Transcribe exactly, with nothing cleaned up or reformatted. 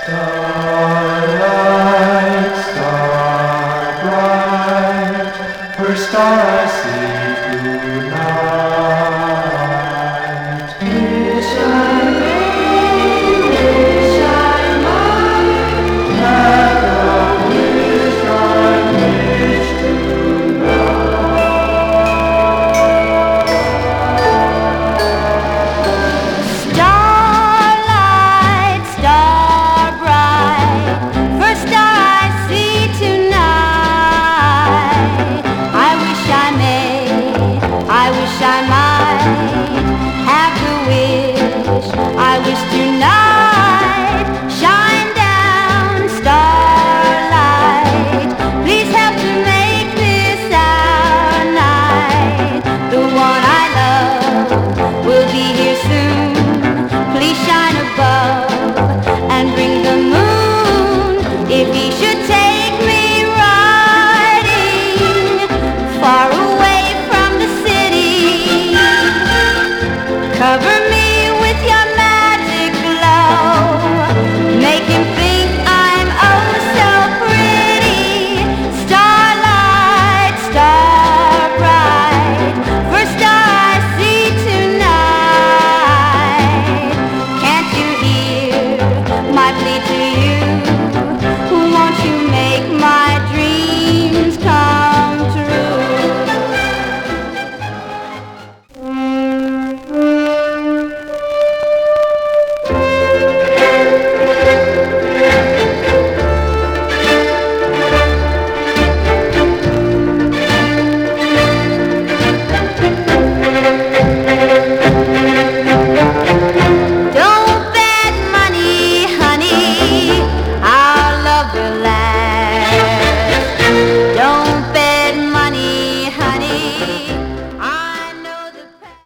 Starlight, star bright, first star I see tonight. Wish I may, wish I might, have a wish I wish Starlight, star bright, first star I see tonight. I wish I may, I wish I might have the wish I wish tonight. Shine down, starlight, please help to make this our night. The one I love will be here soon. Please shine above and bring the moon. If he should take me riding far away from the city, cover me with your magic glow. Make him think I'm oh so pretty. Starlight, star bright, first star I see tonight. Can't you hear my plea to